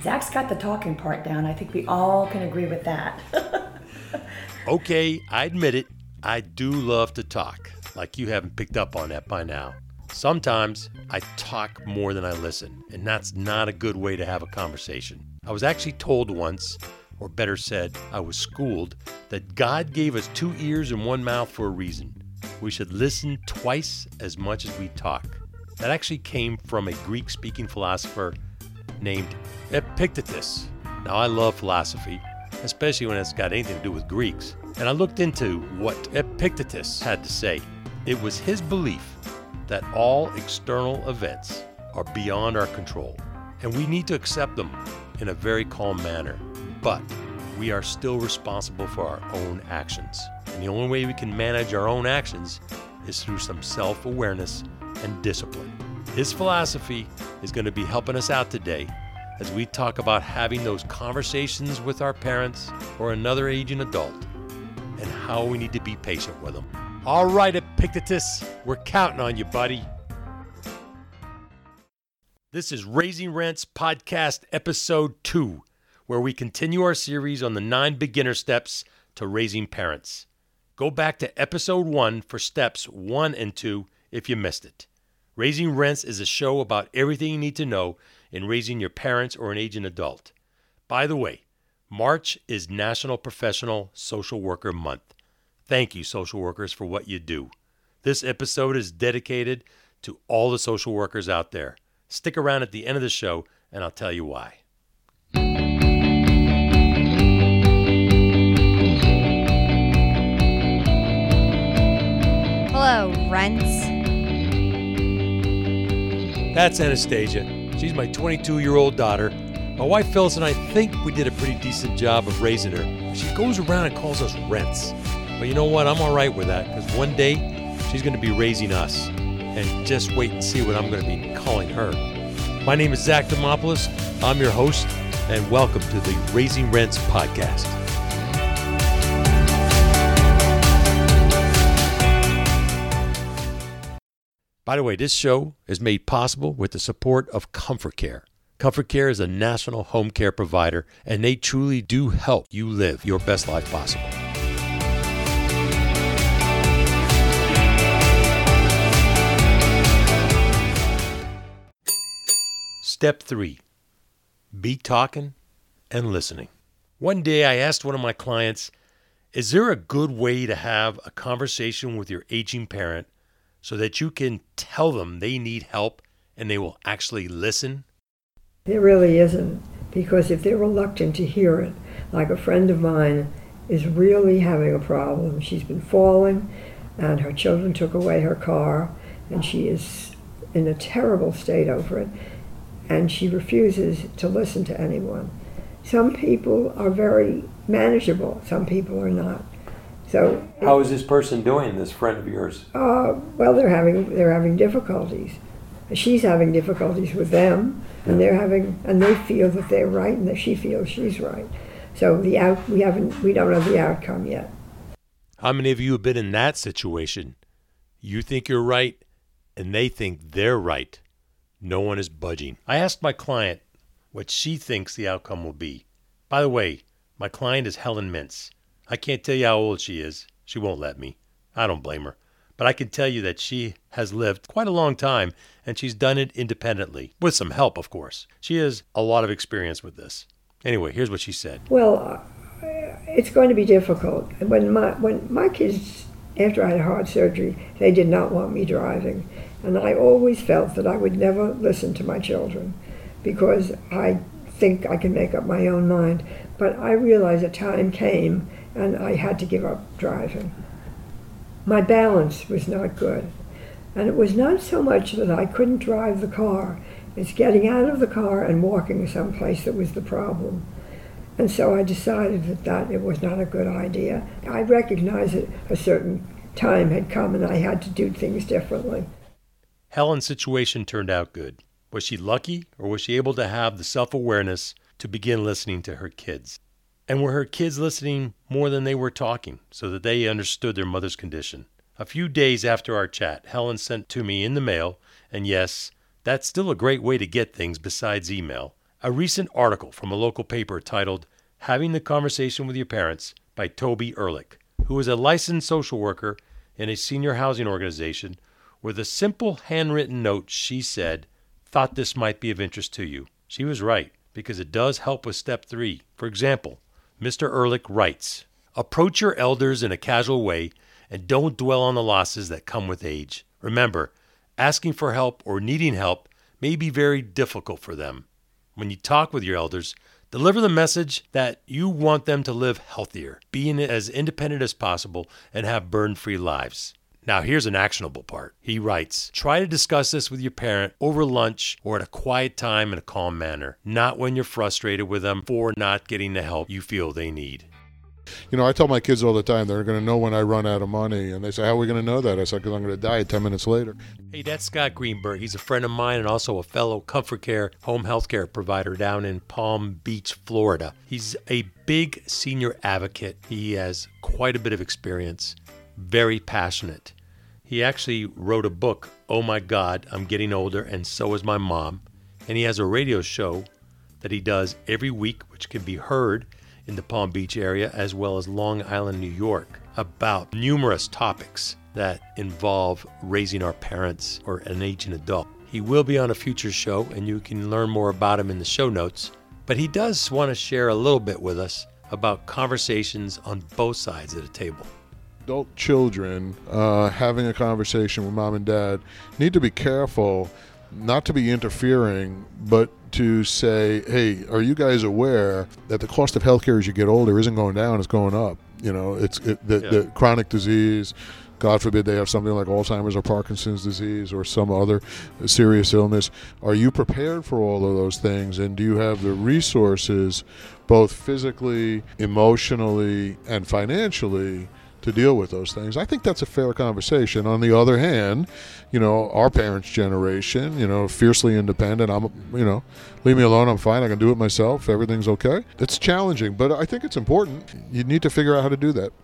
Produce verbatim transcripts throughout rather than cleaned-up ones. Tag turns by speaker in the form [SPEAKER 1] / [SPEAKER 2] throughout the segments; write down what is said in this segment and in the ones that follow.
[SPEAKER 1] Zach's got the talking part down. I think we all can agree with that.
[SPEAKER 2] Okay, I admit it. I do love to talk, like you haven't picked up on that by now. Sometimes I talk more than I listen, and that's not a good way to have a conversation. I was actually told once, or better said, I was schooled, that God gave us two ears and one mouth for a reason. We should listen twice as much as we talk. That actually came from a Greek-speaking philosopher named Epictetus. Now, I love philosophy, especially when it's got anything to do with Greeks. And I looked into what Epictetus had to say. It was his belief that all external events are beyond our control, and we need to accept them in a very calm manner. But we are still responsible for our own actions. And the only way we can manage our own actions is through some self-awareness and discipline. His philosophy is going to be helping us out today as we talk about having those conversations with our parents or another aging adult and how we need to be patient with them. All right, Epictetus, we're counting on you, buddy. This is Raising Rents Podcast Episode two, where we continue our series on the nine beginner steps to raising parents. Go back to Episode one for Steps one and two if you missed it. Raising Rents is a show about everything you need to know in raising your parents or an aging adult. By the way, March is National Professional Social Worker Month. Thank you, social workers, for what you do. This episode is dedicated to all the social workers out there. Stick around at the end of the show, and I'll tell you why.
[SPEAKER 3] Hello, Rents.
[SPEAKER 2] That's Anastasia. She's my twenty-two-year-old daughter. My wife Phyllis and I think we did a pretty decent job of raising her. She goes around and calls us Rents. But you know what? I'm all right with that, because one day she's going to be raising us. And just wait and see what I'm going to be calling her. My name is Zach Demopoulos. I'm your host, and welcome to the Raising Rents Podcast. By the way, this show is made possible with the support of Comfort Care. Comfort Care is a national home care provider, and they truly do help you live your best life possible. Step three, be talking and listening. One day I asked one of my clients, is there a good way to have a conversation with your aging parent so that you can tell them they need help and they will actually listen?
[SPEAKER 4] There really isn't, because if they're reluctant to hear it, like a friend of mine is really having a problem. She's been falling and her children took away her car and she is in a terrible state over it. And she refuses to listen to anyone. Some people are very manageable, some people are not. So
[SPEAKER 2] how is this person doing, this friend of yours?
[SPEAKER 4] Uh, well, they're having they're having difficulties. She's having difficulties with them, and they're having and they feel that they're right, and that she feels she's right. So the out we haven't we don't know the outcome yet.
[SPEAKER 2] How many of you have been in that situation? You think you're right, and they think they're right. No one is budging. I asked my client what she thinks the outcome will be. By the way, my client is Helen Mintz. I can't tell you how old she is. She won't let me. I don't blame her. But I can tell you that she has lived quite a long time, and she's done it independently, with some help, of course. She has a lot of experience with this. Anyway, here's what she said.
[SPEAKER 4] Well, uh, it's going to be difficult. When my, when my kids, after I had heart surgery, they did not want me driving. And I always felt that I would never listen to my children because I think I can make up my own mind. But I realized a time came and I had to give up driving. My balance was not good. And it was not so much that I couldn't drive the car. It's getting out of the car and walking someplace that was the problem. And so I decided that, that it was not a good idea. I recognized that a certain time had come and I had to do things differently.
[SPEAKER 2] Helen's situation turned out good. Was she lucky, or was she able to have the self-awareness to begin listening to her kids? And were her kids listening more than they were talking, so that they understood their mother's condition? A few days after our chat, Helen sent to me in the mail, and yes, that's still a great way to get things besides email, A recent article from a local paper titled Having the Conversation with Your Parents by Toby Ehrlich, who is a licensed social worker in a senior housing organization. With a simple handwritten note, she said, "Thought this might be of interest to you." She was right, because it does help with step three. For example, Mister Ehrlich writes, "Approach your elders in a casual way and don't dwell on the losses that come with age. Remember, asking for help or needing help may be very difficult for them. When you talk with your elders, deliver the message that you want them to live healthier, being as independent as possible, and have burden-free lives." Now, here's an actionable part. He writes, "Try to discuss this with your parent over lunch or at a quiet time in a calm manner, not when you're frustrated with them for not getting the help you feel they need."
[SPEAKER 3] You know, I tell my kids all the time they're going to know when I run out of money. And they say, "How are we going to know that?" I said, "Because I'm going to die ten minutes later."
[SPEAKER 2] Hey, that's Scott Greenberg. He's a friend of mine and also a fellow Comfort Care home health care provider down in Palm Beach, Florida. He's a big senior advocate. He has quite a bit of experience, very passionate. He actually wrote a book, "Oh My God, I'm Getting Older, and So Is My Mom." And he has a radio show that he does every week, which can be heard in the Palm Beach area as well as Long Island, New York, about numerous topics that involve raising our parents or an aging adult. He will be on a future show, and you can learn more about him in the show notes. But he does want to share a little bit with us about conversations on both sides of the table.
[SPEAKER 3] Adult children uh, having a conversation with mom and dad need to be careful not to be interfering, but to say, "Hey, are you guys aware that the cost of healthcare as you get older isn't going down, it's going up?" You know, it's it, the, yeah. the chronic disease, God forbid they have something like Alzheimer's or Parkinson's disease or some other serious illness. Are you prepared for all of those things? And do you have the resources, both physically, emotionally, and financially, to deal with those things? I think that's a fair conversation. On the other hand, you know, our parents' generation, you know, fiercely independent. I'm, you know, leave me alone. I'm fine. I can do it myself. Everything's okay. It's challenging, but I think it's important. You need to figure out how to do that.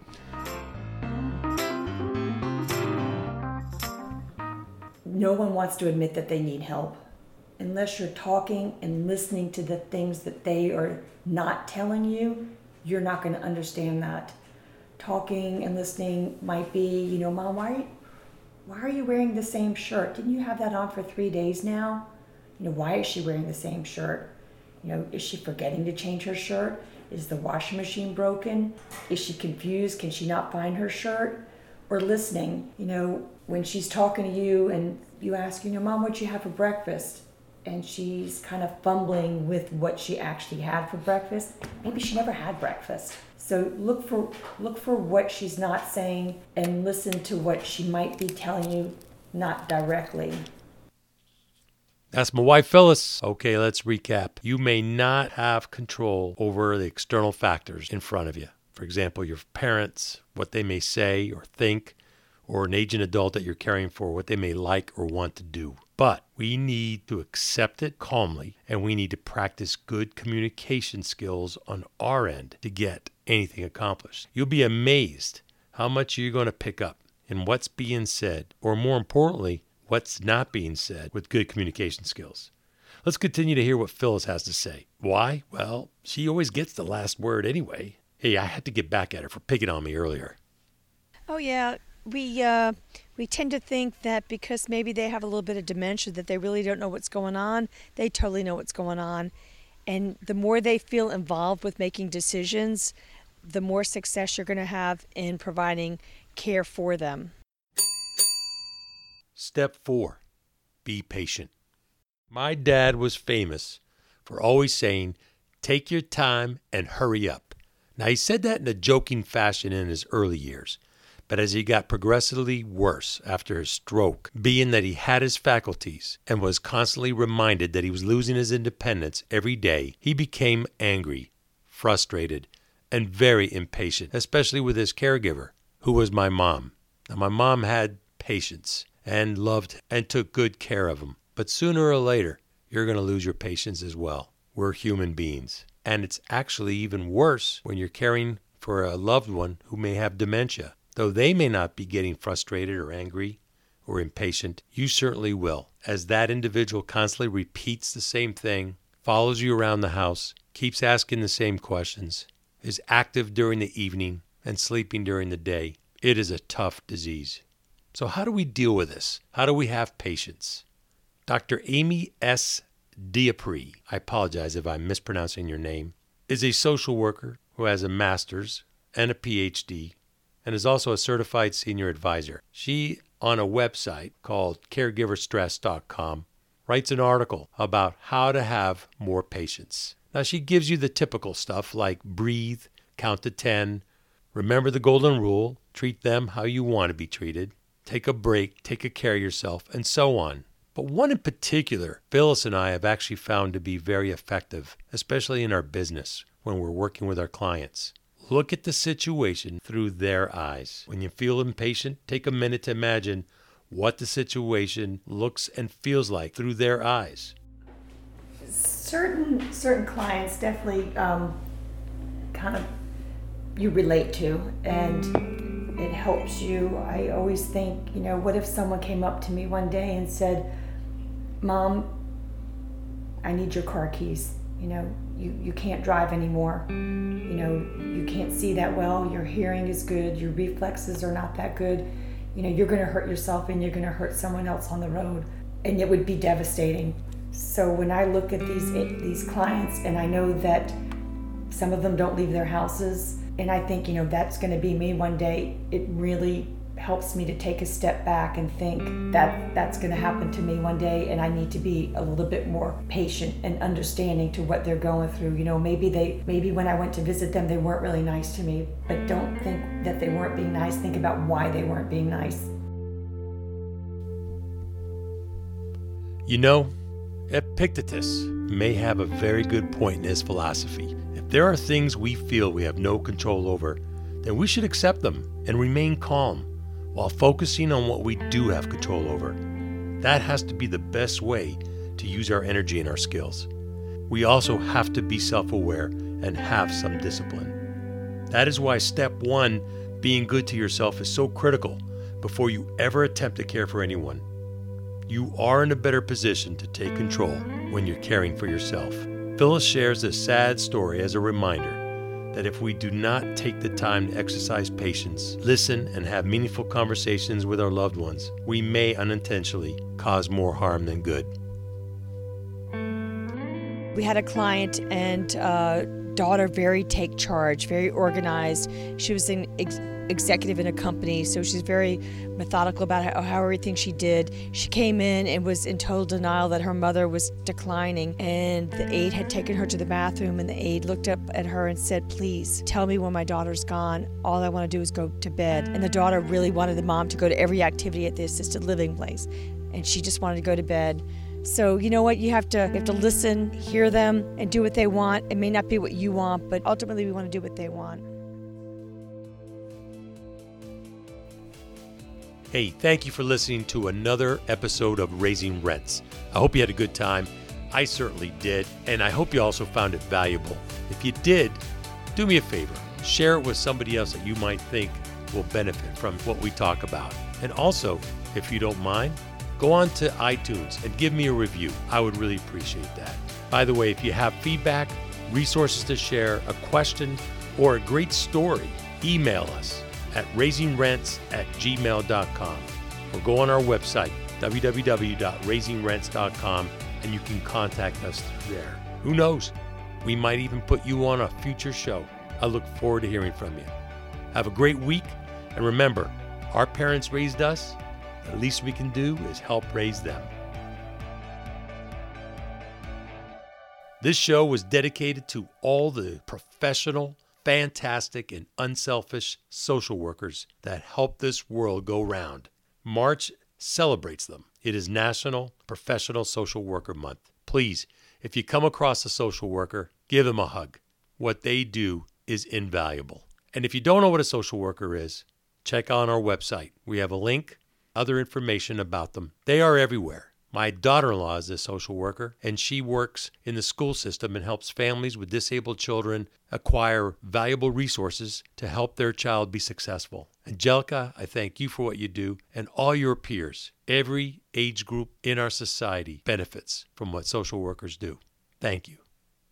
[SPEAKER 1] No one wants to admit that they need help. Unless you're talking and listening to the things that they are not telling you, you're not going to understand that. Talking and listening might be, you know, "Mom, why are you, why are you wearing the same shirt? Didn't you have that on for three days now? You know, why is she wearing the same shirt? You know, is she forgetting to change her shirt? Is the washing machine broken? Is she confused? Can she not find her shirt?" Or listening, you know, when she's talking to you and you ask, you know, "Mom, what'd you have for breakfast?" And she's kind of fumbling with what she actually had for breakfast. Maybe she never had breakfast. So look for look for what she's not saying and listen to what she might be telling you, not directly.
[SPEAKER 2] That's my wife, Phyllis. Okay, let's recap. You may not have control over the external factors in front of you. For example, your parents, what they may say or think, or an aging adult that you're caring for, what they may like or want to do. But we need to accept it calmly, and we need to practice good communication skills on our end to get anything accomplished. You'll be amazed how much you're going to pick up in what's being said, or more importantly, what's not being said with good communication skills. Let's continue to hear what Phyllis has to say. Why? Well, she always gets the last word anyway. Hey, I had to get back at her for picking on me earlier.
[SPEAKER 5] Oh, yeah. We uh, we tend to think that because maybe they have a little bit of dementia that they really don't know what's going on. They totally know what's going on. And the more they feel involved with making decisions, the more success you're going to have in providing care for them.
[SPEAKER 2] Step four, be patient. My dad was famous for always saying, "Take your time and hurry up." Now, he said that in a joking fashion in his early years. But as he got progressively worse after his stroke, being that he had his faculties and was constantly reminded that he was losing his independence every day, he became angry, frustrated, and very impatient, especially with his caregiver, who was my mom. Now, my mom had patience and loved and took good care of him. But sooner or later, you're going to lose your patience as well. We're human beings. And it's actually even worse when you're caring for a loved one who may have dementia. Though they may not be getting frustrated or angry or impatient, you certainly will, as that individual constantly repeats the same thing follows you around the house, keeps asking the same questions, is active during the evening, and sleeping during the day, it is a tough disease. So how do we deal with this? How do we have patience? Doctor Amy S. Diapre, I apologize if I'm mispronouncing your name, is a social worker who has a master's and a P H D and is also a certified senior advisor. She, on a website called caregiver stress dot com, writes an article about how to have more patience. Now, she gives you the typical stuff like breathe, count to ten, remember the golden rule, treat them how you want to be treated, take a break, take care of yourself, and so on. But one in particular, Phyllis and I have actually found to be very effective, especially in our business when we're working with our clients. Look at the situation through their eyes. When you feel impatient, take a minute to imagine what the situation looks and feels like through their eyes.
[SPEAKER 1] Certain certain clients definitely um, kind of you relate to, and it helps you. I always think, you know, what if someone came up to me one day and said, "Mom, I need your car keys. You know, you, you can't drive anymore. You know, you can't see that well. Your hearing is good. Your reflexes are not that good. You know, you're going to hurt yourself and you're going to hurt someone else on the road." And it would be devastating. So when I look at these these clients, and I know that some of them don't leave their houses, and I think, you know, that's going to be me one day, it really helps me to take a step back and think that that's going to happen to me one day, and I need to be a little bit more patient and understanding to what they're going through. You know, maybe they maybe when I went to visit them, they weren't really nice to me, but don't think that they weren't being nice. Think about why they weren't being nice.
[SPEAKER 2] You know, Epictetus may have a very good point in his philosophy. If there are things we feel we have no control over, then we should accept them and remain calm while focusing on what we do have control over. That has to be the best way to use our energy and our skills. We also have to be self-aware and have some discipline. That is why step one, being good to yourself, is so critical before you ever attempt to care for anyone. You are in a better position to take control when you're caring for yourself. Phyllis shares this sad story as a reminder that if we do not take the time to exercise patience, listen, and have meaningful conversations with our loved ones, we may unintentionally cause more harm than good.
[SPEAKER 5] We had a client and uh, daughter, very take charge, very organized. She was an ex- executive in a company, so she's very methodical about how, how everything she did. She came in and was in total denial that her mother was declining, and the aide had taken her to the bathroom, and the aide looked up at her and said, "Please tell me when my daughter's gone. All I want to do is go to bed." And the daughter really wanted the mom to go to every activity at the assisted living place, and she just wanted to go to bed. So you know what, you have to you have to listen, hear them, and do what they want. It may not be what you want, but ultimately we want to do what they want.
[SPEAKER 2] Hey, thank you for listening to another episode of Raising Rents. I hope you had a good time. I certainly did, and I hope you also found it valuable. If you did, do me a favor. Share it with somebody else that you might think will benefit from what we talk about. And also, if you don't mind, go on to iTunes and give me a review. I would really appreciate that. By the way, if you have feedback, resources to share, a question, or a great story, email us at raising rents at gmail dot com, or go on our website, w w w dot raising rents dot com, and you can contact us through there. Who knows? We might even put you on a future show. I look forward to hearing from you. Have a great week, and remember, our parents raised us. The least we can do is help raise them. This show was dedicated to all the professional, fantastic, and unselfish social workers that help this world go round. March celebrates them. It is National Professional Social Worker Month. Please, if you come across a social worker, give them a hug. What they do is invaluable. And if you don't know what a social worker is, check on our website. We have a link, other information about them. They are everywhere. My daughter-in-law is a social worker, and she works in the school system and helps families with disabled children acquire valuable resources to help their child be successful. Angelica, I thank you for what you do, and all your peers. Every age group in our society benefits from what social workers do. Thank you.